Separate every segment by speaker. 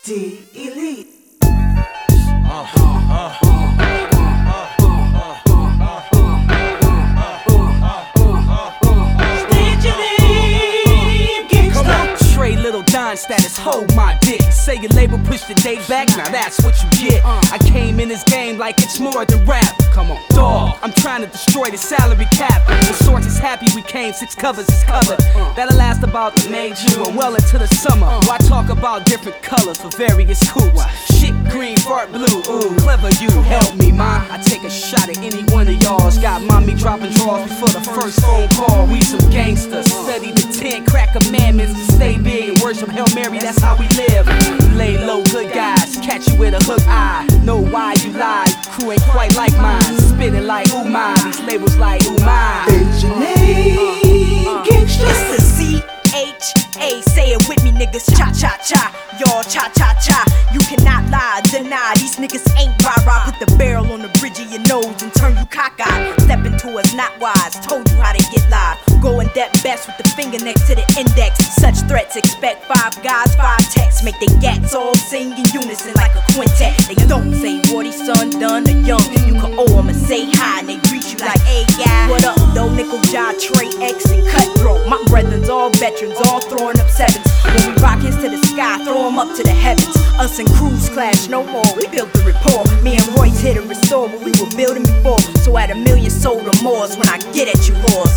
Speaker 1: D-Elite. Little Don status, hold my dick. Say your label push the date back, now that's what you get. I came in this game like it's more than rap. Come on, dog, I'm trying to destroy the salary cap. The source is happy we came, 6 covers is covered. That'll last about the May, June, and well into the summer. Why talk about different colors for various coupes? Shit green, fart blue, ooh, clever you, help me, ma. I take a shot at any one of y'all's. Got mommy dropping drawers before the first phone call. We some gangsters, study the 10 crack commandments to stay big and worship Hail Mary, that's how we live. Lay low, good guys, catch you with a hook eye. Know why you lie, crew ain't quite like mine. Spitting like ooh my, these labels like ooh my.
Speaker 2: It's the C-H-A, say it with me niggas, cha-cha-cha. Y'all cha-cha-cha, you cannot lie, deny. These niggas ain't rah-rah. Put the barrel on the bridge of your nose and turn you cockeyed. Step into us not wise, told you how to get live. Go in depth best with the finger next to the index. Such threats, expect 5 guys, 5 texts. Make they gats all sing in unison like a quintet. They don't say Wardy, son, done, or young. You can owe them and say hi and they greet you like, hey guy, what up though? Nickel, Jai, Trey, X, and Cutthroat. My brethrens, all veterans, all throwing up 7s. When we rock his to the sky, throw them up to the heavens. Us and Cruz clash no more, we built the rapport. Me and Royce here to restore what we were building before. So at 1,000,000 sold or more is when I get at you whores.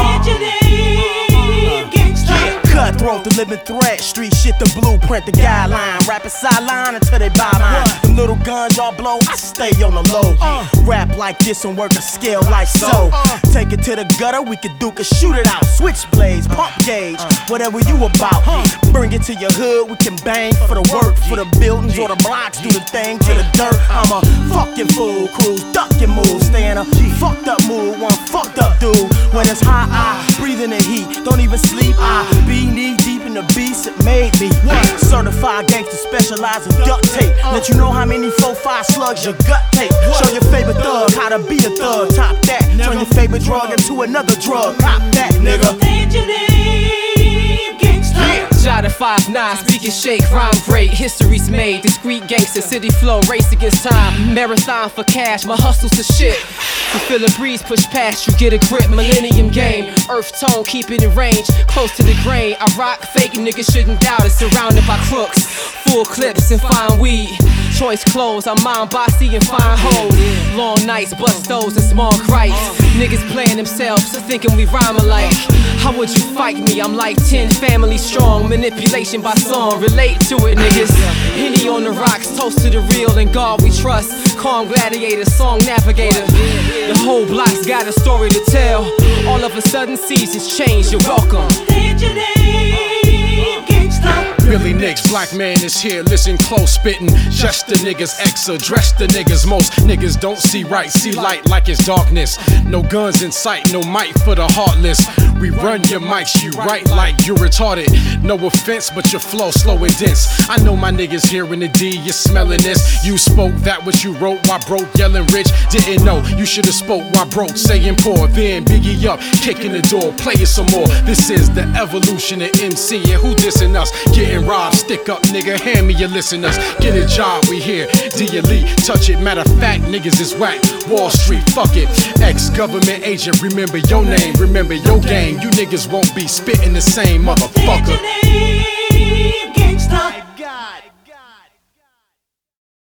Speaker 3: Cutthroat, the living threat. Street shit, the blueprint, the guideline. Rapping sideline until they byline. Them little guns y'all blow, I stay on the low. Rap like this and work a skill like so. Take it to the gutter, we can duke and shoot it out. Switchblades, pump gauge, whatever you about. Bring it to your hood, we can bang for the work, for the buildings or the blocks. Do the thing to the dirt. I'm a fucking fool, cruise, duck your move. Stay in a fucked up mood, one fucked up dude. When it's hot, I breathe in the heat. Don't even sleep, I be knee deep in the beast it made me. Certified gangster specialize in duct tape. Let you know how many 4-5 slugs your gut take. Show your favorite thug how to be a thug. Top that. Turn your favorite drug into another drug. Cop that, nigga.
Speaker 4: Shot at 5'9", speaking shake, rhyme great, history's made. Discreet gangster, city flow, race against time. Marathon for cash, my hustle's the shit. You feel a breeze push past you, get a grip, millennium game. Earth tone, keep it in range, close to the grain. I rock, fake niggas shouldn't doubt it. Surrounded by crooks, full clips and fine weed. Choice clothes, I'm mind bossy and fine hoes. Long nights, bust those and small gripes. Niggas playing themselves, so thinking we rhyme alike. How would you fight me? I'm like 10 family strong. Manipulation by song, relate to it, niggas. Henny on the rocks, toast to the real and God we trust. Calm gladiator, song navigator. The whole block's got a story to tell. All of a sudden seasons change, you're welcome.
Speaker 5: Billy Nicks, black man is here, listen close, spittin'. Just the niggas, X address the niggas. Most niggas don't see right, see light like it's darkness. No guns in sight, no mic for the heartless. We run your mics, you right like you're retarded. No offense, but your flow slow and dense. I know my niggas here in the D, you're smelling this. You spoke that what you wrote while broke, yelling rich. Didn't know, you should've spoke while broke, saying poor. Then Biggie up, kicking the door, play it some more. This is the evolution of MC, and who dissing us? Getting robbed, stick up, nigga, hand me your listeners. Get a job, we here, D-Elite, touch it. Matter of fact, niggas is whack. Wall Street, fuck it. Ex-government agent, remember your name, remember your game. You niggas won't be spitting the same, motherfucker.
Speaker 1: Gangsta.